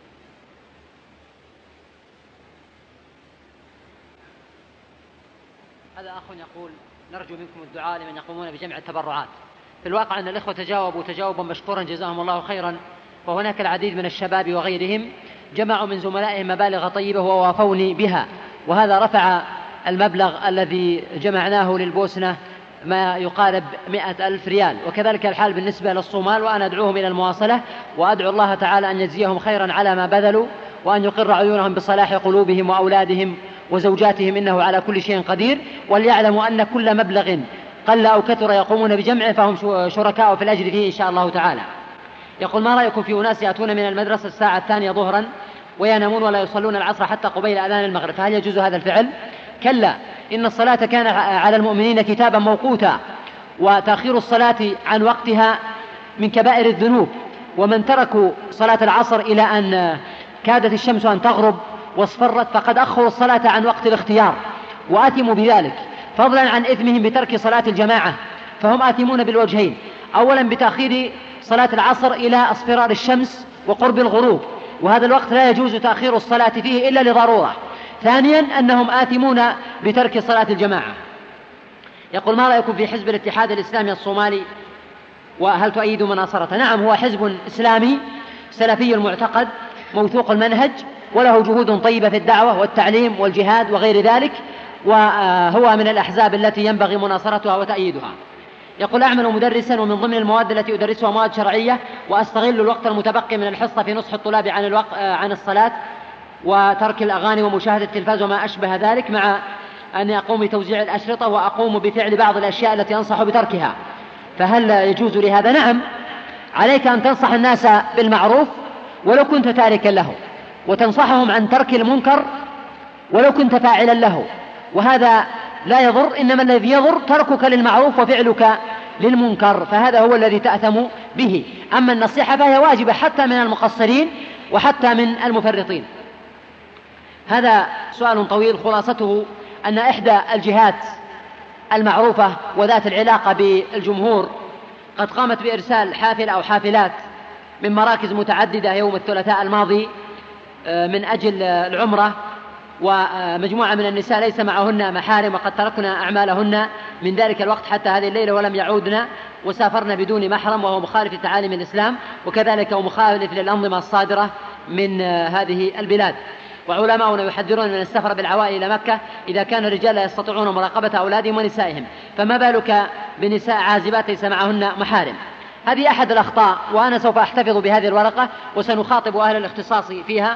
هذا أخ يقول: نرجو منكم الدعاء لمن يقومون بجمع التبرعات. في الواقع أن الإخوة تجاوبوا تجاوبا مشكورا جزاهم الله خيرا، وهناك العديد من الشباب وغيرهم جمعوا من زملائهم مبالغ طيبة ووافوني بها، وهذا رفع المبلغ الذي جمعناه للبوسنة ما يقارب 100,000 ريال. وكذلك الحال بالنسبة للصومال، وأنا أدعوهم إلى المواصلة، وأدعو الله تعالى أن يجزيهم خيرا على ما بذلوا، وأن يقر عيونهم بصلاح قلوبهم وأولادهم وزوجاتهم، إنه على كل شيء قدير. وليعلموا أن كل مبلغ قل أو كثر يقومون بجمعه فهم شركاء في الأجر فيه إن شاء الله تعالى. يقول: ما رأيكم في أناس يأتون من المدرسة الساعة 2 ظهرا وينامون ولا يصلون العصر حتى قبيل أذان المغرب، فهل يجوز هذا الفعل؟ كلا، إن الصلاة كان على المؤمنين كتابا موقوتا، وتأخير الصلاة عن وقتها من كبائر الذنوب، ومن تركوا صلاة العصر إلى أن كادت الشمس أن تغرب واصفرت فقد أخروا الصلاة عن وقت الاختيار وآثموا بذلك، فضلا عن إثمهم بترك صلاة الجماعة، فهم آثمون بالوجهين: أولا بتأخير صلاة العصر إلى اصفرار الشمس وقرب الغروب، وهذا الوقت لا يجوز تأخير الصلاة فيه إلا لضرورة. ثانيا أنهم آثمون بترك صلاة الجماعة. يقول: ما رأيكم في حزب الاتحاد الإسلامي الصومالي، وهل تؤيد مناصرته؟ نعم، هو حزب إسلامي سلفي المعتقد موثوق المنهج، وله جهود طيبة في الدعوة والتعليم والجهاد وغير ذلك، وهو من الأحزاب التي ينبغي مناصرتها وتأييدها. يقول: أعمل مدرسا، ومن ضمن المواد التي أدرسها مواد شرعية، وأستغل الوقت المتبقي من الحصة في نصح الطلاب عن الصلاة وترك الأغاني ومشاهدة التلفاز وما أشبه ذلك، مع أني أقوم بتوزيع الأشرطة وأقوم بفعل بعض الأشياء التي أنصح بتركها، فهل يجوز لي هذا؟ نعم، عليك أن تنصح الناس بالمعروف ولو كنت تاركا له، وتنصحهم عن ترك المنكر ولو كنت فاعلا له، وهذا لا يضر، إنما الذي يضر تركك للمعروف وفعلك للمنكر، فهذا هو الذي تأثم به. أما النصيحة فهي واجبة حتى من المقصرين وحتى من المفرطين. هذا سؤال طويل، خلاصته أن إحدى الجهات المعروفة وذات العلاقة بالجمهور قد قامت بإرسال حافلة أو حافلات من مراكز متعددة يوم الثلاثاء الماضي من أجل العمرة، ومجموعة من النساء ليس معهن محارم، وقد تركنا أعمالهن من ذلك الوقت حتى هذه الليلة ولم يعودن، وسافرن بدون محرم، وهو مخالف لتعاليم الإسلام، وكذلك ومخالف للأنظمة الصادرة من هذه البلاد. وعلماؤنا يحذرون من السفر بالعوائل إلى مكة إذا كان الرجال لا يستطيعون مراقبة أولادهم ونسائهم، فما بالك بنساء عازبات ليس معهن محارم؟ هذه أحد الأخطاء، وأنا سوف أحتفظ بهذه الورقة وسنخاطب أهل الاختصاص فيها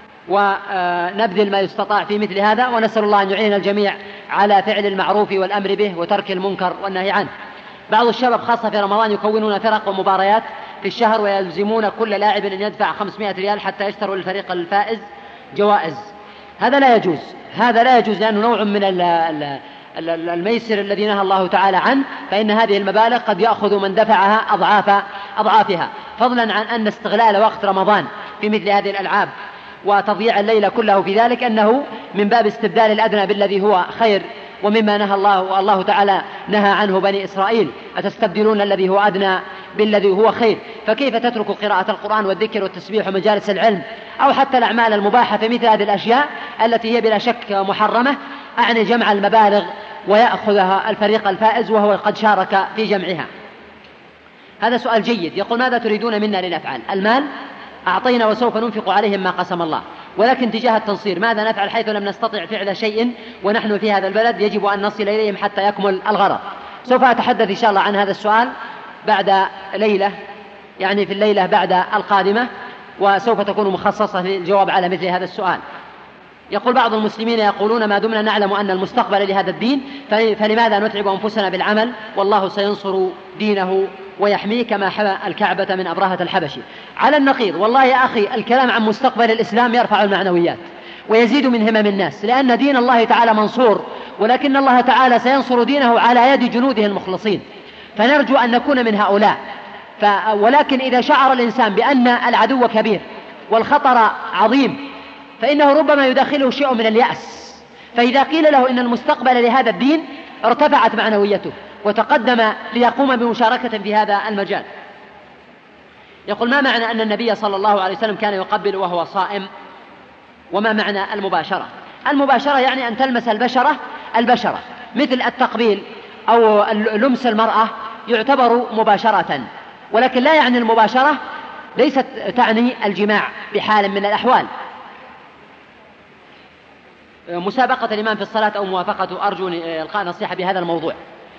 ونبذل ما يستطاع في مثل هذا، ونسأل الله أن يعين الجميع على فعل المعروف والأمر به وترك المنكر والنهي عنه. بعض الشباب خاصة في رمضان يكونون فرق ومباريات في الشهر، ويلزمون كل لاعب أن يدفع 500 ريال حتى يشتروا للفريق الفائز جوائز. هذا لا يجوز، هذا لا يجوز، لأنه نوع من الميسر الذي نهى الله تعالى عنه، فإن هذه المبالغ قد يأخذ من دفعها أضعافها، فضلا عن أن استغلال وقت رمضان في مثل هذه الألعاب وتضييع الليل كله في ذلك أنه من باب استبدال الأدنى بالذي هو خير، ومما نهى الله تعالى نهى عنه بني إسرائيل: أتستبدلون الذي هو أدنى بالذي هو خير. فكيف تترك قراءة القرآن والذكر والتسبيح ومجالس العلم أو حتى الأعمال المباحة في مثل هذه الأشياء التي هي بلا شك محرمة؟ أعني جمع المبالغ ويأخذها الفريق الفائز وهو قد شارك في جمعها. هذا سؤال جيد. يقول: ماذا تريدون منا لنفعل؟ المال أعطينا وسوف ننفق عليهم ما قسم الله، ولكن تجاه التنصير ماذا نفعل حيث لم نستطع فعل شيء ونحن في هذا البلد يجب أن نصل إليهم حتى يكمل الغرض؟ سوف أتحدث إن شاء الله عن هذا السؤال بعد ليلة، يعني في الليلة بعد القادمة، وسوف تكون مخصصة للجواب على مثل هذا السؤال. يقول: بعض المسلمين يقولون: ما دمنا نعلم أن المستقبل لهذا الدين فلماذا نتعب أنفسنا بالعمل والله سينصر دينه ويحميه كما حمى الكعبة من أبرهة الحبشي. على النقيض، والله يا أخي الكلام عن مستقبل الإسلام يرفع المعنويات ويزيد من همم الناس، لأن دين الله تعالى منصور، ولكن الله تعالى سينصر دينه على يد جنوده المخلصين، فنرجو أن نكون من هؤلاء. ولكن إذا شعر الإنسان بأن العدو كبير والخطر عظيم فإنه ربما يداخله شيء من اليأس، فإذا قيل له إن المستقبل لهذا الدين ارتفعت معنويته وتقدم ليقوم بمشاركة في هذا المجال. يقول: ما معنى أن النبي صلى الله عليه وسلم كان يقبل وهو صائم؟ وما معنى المباشرة؟ المباشرة يعني أن تلمس البشرة مثل التقبيل أو لمس المرأة يعتبر مباشرة، ولكن لا يعني المباشرة ليست تعني الجماع بحال من الأحوال. مسابقة الإمام في الصلاة أو موافقة، أرجو إلقاء نصيحة بهذا الموضوع.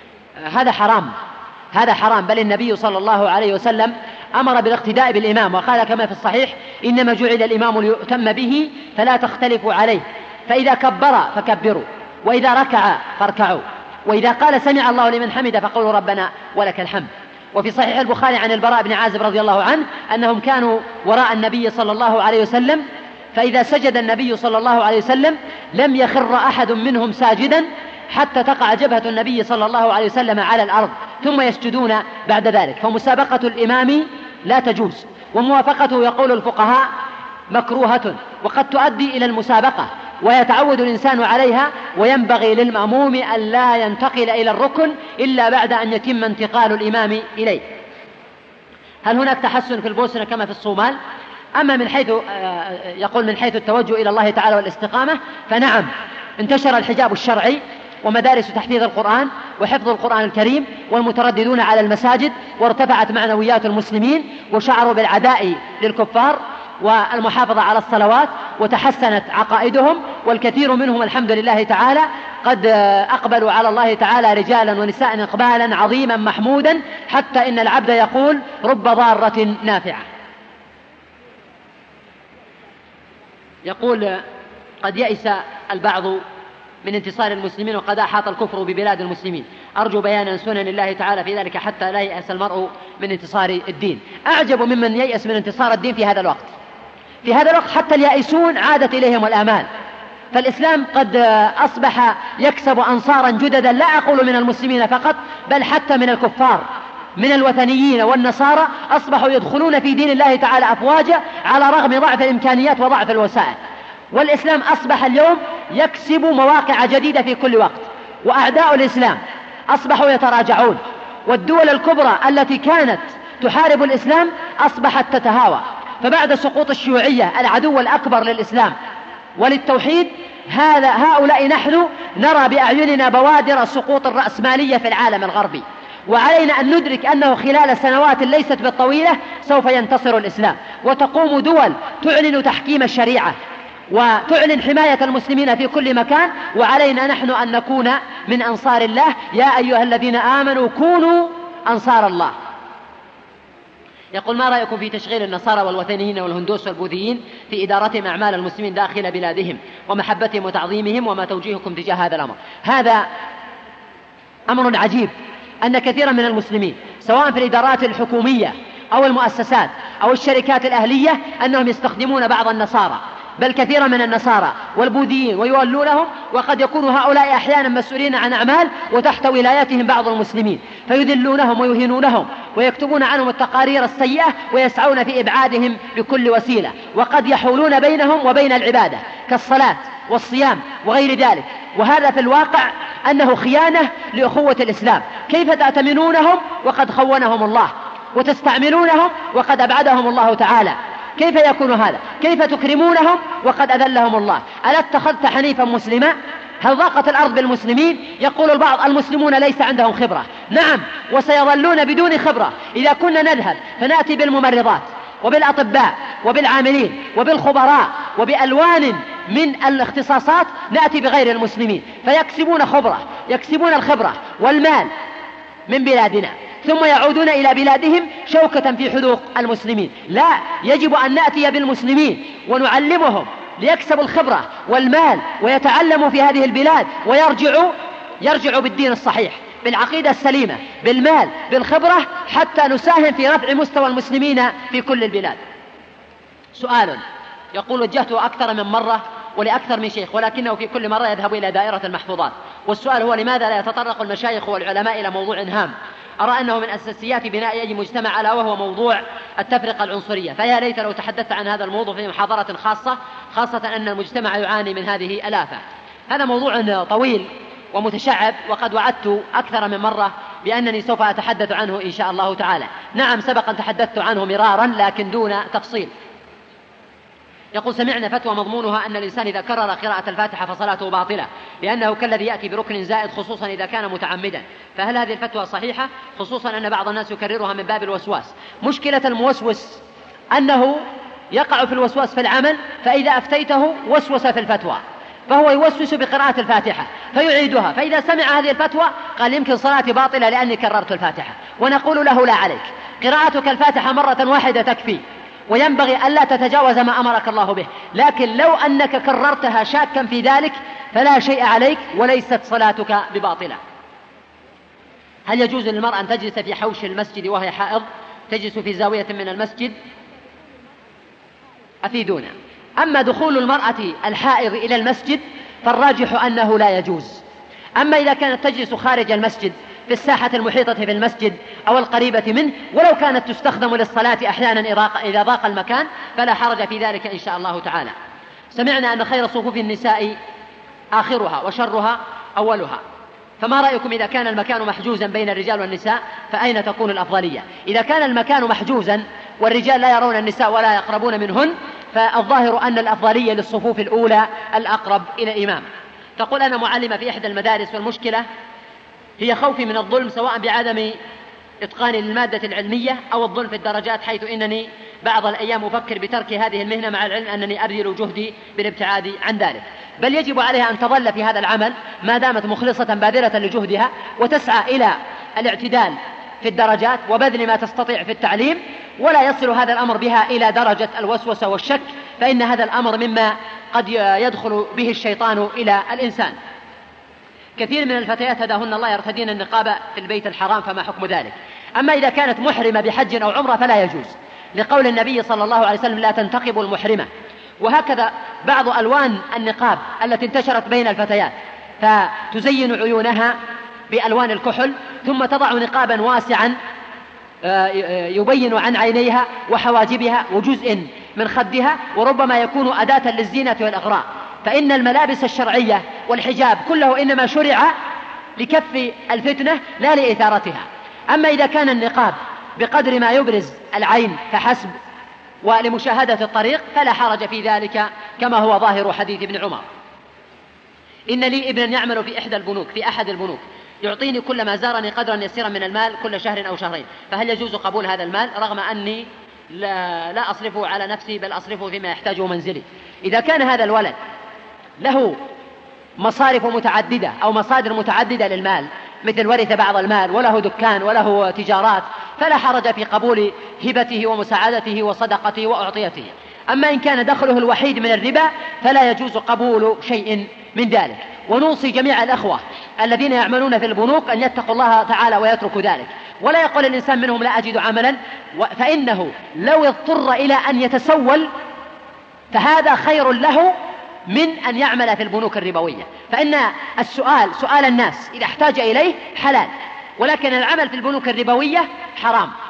هذا حرام، بل النبي صلى الله عليه وسلم أمر بالاقتداء بالإمام، وقال كما في الصحيح: إنما جعل الإمام ليؤتم به فلا تختلفوا عليه، فإذا كبر فكبروا، وإذا ركع فاركعوا، وإذا قال سمع الله لمن حمد فقولوا ربنا ولك الحمد. وفي صحيح البخاري عن البراء بن عازب رضي الله عنه أنهم كانوا وراء النبي صلى الله عليه وسلم، فإذا سجد النبي صلى الله عليه وسلم لم يخر أحد منهم ساجدا حتى تقع جبهة النبي صلى الله عليه وسلم على الأرض ثم يسجدون بعد ذلك. فمسابقة الإمام لا تجوز، وموافقته يقول الفقهاء مكروهة، وقد تؤدي إلى المسابقة ويتعود الإنسان عليها، وينبغي للمأموم أن لا ينتقل إلى الركن إلا بعد أن يتم انتقال الإمام إليه. هل هناك تحسن في البوسنة كما في الصومال؟ أما من حيث التوجه إلى الله تعالى والاستقامة فنعم، انتشر الحجاب الشرعي ومدارس تحفيظ القرآن وحفظ القرآن الكريم والمترددون على المساجد، وارتفعت معنويات المسلمين وشعروا بالعداء للكفار والمحافظة على الصلوات، وتحسنت عقائدهم، والكثير منهم الحمد لله تعالى قد أقبلوا على الله تعالى رجالا ونساء إقبالا عظيما محمودا، حتى إن العبد يقول: رب ضارة نافعة. يقول: قد يئس البعض من انتصار المسلمين وقد أحاط الكفر ببلاد المسلمين، أرجو بيان سنن الله تعالى في ذلك حتى لا يأس المرء من انتصار الدين. أعجب ممن ييأس من انتصار الدين في هذا الوقت. في هذا الوقت حتى اليائسون عادت إليهم الآمال، فالإسلام قد أصبح يكسب أنصارا جددا، لا أقول من المسلمين فقط بل حتى من الكفار من الوثنيين والنصارى، أصبحوا يدخلون في دين الله تعالى أفواجا على رغم ضعف الإمكانيات وضعف الوسائل. والإسلام أصبح اليوم يكسب مواقع جديدة في كل وقت، وأعداء الإسلام أصبحوا يتراجعون، والدول الكبرى التي كانت تحارب الإسلام أصبحت تتهاوى. فبعد سقوط الشيوعية العدو الأكبر للإسلام وللتوحيد، هؤلاء نحن نرى بأعيننا بوادر سقوط الرأسمالية في العالم الغربي، وعلينا أن ندرك أنه خلال سنوات ليست بالطويلة سوف ينتصر الإسلام، وتقوم دول تعلن تحكيم الشريعة وتعلن حماية المسلمين في كل مكان، وعلينا نحن أن نكون من أنصار الله. يا أيها الذين آمنوا كونوا أنصار الله. يقول: ما رأيكم في تشغيل النصارى والوثنيين والهندوس والبوذيين في إدارتهم أعمال المسلمين داخل بلادهم ومحبتهم وتعظيمهم، وما توجيهكم تجاه هذا الأمر؟ هذا أمر عجيب، أن كثيرا من المسلمين سواء في الإدارات الحكومية أو المؤسسات أو الشركات الأهلية أنهم يستخدمون بعض النصارى بل كثيرا من النصارى والبوذيين ويولونهم، وقد يكون هؤلاء أحيانا مسؤولين عن أعمال وتحت ولاياتهم بعض المسلمين، فيذلونهم ويهينونهم ويكتبون عنهم التقارير السيئة ويسعون في إبعادهم بكل وسيلة، وقد يحولون بينهم وبين العبادة كالصلاة والصيام وغير ذلك. وهذا في الواقع أنه خيانة لأخوة الإسلام. كيف تأتمنونهم وقد خونهم الله، وتستعملونهم وقد أبعدهم الله تعالى؟ كيف يكون هذا؟ كيف تكرمونهم وقد أذلهم الله؟ ألا اتخذت حنيفا مسلما؟ هل ضاقت الأرض بالمسلمين؟ يقول البعض المسلمون ليس عندهم خبرة. نعم، وسيظلون بدون خبرة. إذا كنا نذهب فنأتي بالممرضات وبالأطباء وبالعاملين وبالخبراء وبألوان من الاختصاصات، نأتي بغير المسلمين يكسبون الخبرة والمال من بلادنا، ثم يعودون إلى بلادهم شوكة في حلوق المسلمين. لا، يجب أن نأتي بالمسلمين ونعلمهم ليكسبوا الخبرة والمال ويتعلموا في هذه البلاد، ويرجعوا بالدين الصحيح، بالعقيدة السليمة، بالمال، بالخبرة، حتى نساهم في رفع مستوى المسلمين في كل البلاد. سؤال يقول: وجهته أكثر من مرة ولأكثر من شيخ، ولكنه في كل مرة يذهب إلى دائرة المحفوظات. والسؤال هو: لماذا لا يتطرق المشايخ والعلماء إلى موضوع هام أرى أنه من أساسيات بناء أي مجتمع، ألا وهو موضوع التفرقة العنصرية؟ فيا ليت لو تحدثت عن هذا الموضوع في محاضرة خاصة أن المجتمع يعاني من هذه الآفة. هذا موضوع طويل ومتشعب، وقد وعدت أكثر من مرة بأنني سوف أتحدث عنه إن شاء الله تعالى. نعم، سبقا تحدثت عنه مرارا لكن دون تفصيل. يقول: سمعنا فتوى مضمونها أن الإنسان إذا كرر قراءة الفاتحة فصلاته باطلة، لأنه كالذي يأتي بركن زائد، خصوصا إذا كان متعمدا. فهل هذه الفتوى صحيحة، خصوصا أن بعض الناس يكررها من باب الوسواس؟ مشكلة الموسوس أنه يقع في الوسواس في العمل، فإذا أفتيته وسوس في الفتوى، فهو يوسوس بقراءة الفاتحة فيعيدها، فإذا سمع هذه الفتوى قال: يمكن صلاتي باطلة لأني كررت الفاتحة. ونقول له: لا عليك، قراءتك الفاتحة مرة واحدة تكفي، وينبغي ألا تتجاوز ما أمرك الله به. لكن لو أنك كررتها شاكا في ذلك فلا شيء عليك، وليست صلاتك بباطلة. هل يجوز للمرأة أن تجلس في حوش المسجد وهي حائض؟ تجلس في زاوية من المسجد؟ أفيدونا. أما دخول المرأة الحائض إلى المسجد فالراجح أنه لا يجوز. أما إذا كانت تجلس خارج المسجد في الساحة المحيطة في المسجد أو القريبة منه، ولو كانت تستخدم للصلاة أحيانا إذا ضاق المكان، فلا حرج في ذلك إن شاء الله تعالى. سمعنا أن خير صفوف النساء آخرها وشرها أولها، فما رأيكم إذا كان المكان محجوزا بين الرجال والنساء فأين تكون الأفضلية؟ إذا كان المكان محجوزا والرجال لا يرون النساء ولا يقربون منهن، فالظاهر أن الأفضلية للصفوف الأولى الأقرب إلى الإمام. تقول: أنا معلمة في إحدى المدارس، والمشكلة هي خوفي من الظلم، سواء بعدم إتقان للمادة العلمية أو الظلم في الدرجات، حيث إنني بعض الأيام أفكر بترك هذه المهنة، مع العلم أنني أبذل جهدي بالابتعاد عن ذلك. بل يجب عليها أن تظل في هذا العمل ما دامت مخلصة باذلة لجهدها، وتسعى إلى الاعتدال في الدرجات وبذل ما تستطيع في التعليم، ولا يصل هذا الأمر بها إلى درجة الوسوسة والشك، فإن هذا الأمر مما قد يدخل به الشيطان إلى الإنسان. كثير من الفتيات هداهن الله يرتدين النقاب في البيت الحرام، فما حكم ذلك؟ أما إذا كانت محرمة بحج أو عمرة فلا يجوز، لقول النبي صلى الله عليه وسلم: لا تنتقب المحرمة. وهكذا بعض ألوان النقاب التي انتشرت بين الفتيات، فتزين عيونها بألوان الكحل، ثم تضع نقابا واسعا يبين عن عينيها وحواجبها وجزء من خدها، وربما يكون أداة للزينة والإغراء. فإن الملابس الشرعية والحجاب كله إنما شرع لكف الفتنة لا لإثارتها. أما إذا كان النقاب بقدر ما يبرز العين فحسب ولمشاهدة الطريق فلا حرج في ذلك، كما هو ظاهر حديث ابن عمر: إن لي ابنا يعمل في أحد البنوك يعطيني كل ما زارني قدرا يسيرا من المال كل شهر أو شهرين، فهل يجوز قبول هذا المال رغم أني لا أصرفه على نفسي بل أصرفه فيما يحتاجه منزلي؟ إذا كان هذا الولد له مصارف متعددة أو مصادر متعددة للمال، مثل ورث بعض المال وله دكان وله تجارات، فلا حرج في قبول هبته ومساعدته وصدقته وأعطيته. أما إن كان دخله الوحيد من الربا فلا يجوز قبول شيء من ذلك. ونوصي جميع الأخوة الذين يعملون في البنوك أن يتقوا الله تعالى ويتركوا ذلك، ولا يقول الإنسان منهم لا أجد عملا، فإنه لو اضطر إلى أن يتسول فهذا خير له من أن يعمل في البنوك الربوية. فإن سؤال الناس إذا احتاج إليه حلال، ولكن العمل في البنوك الربوية حرام.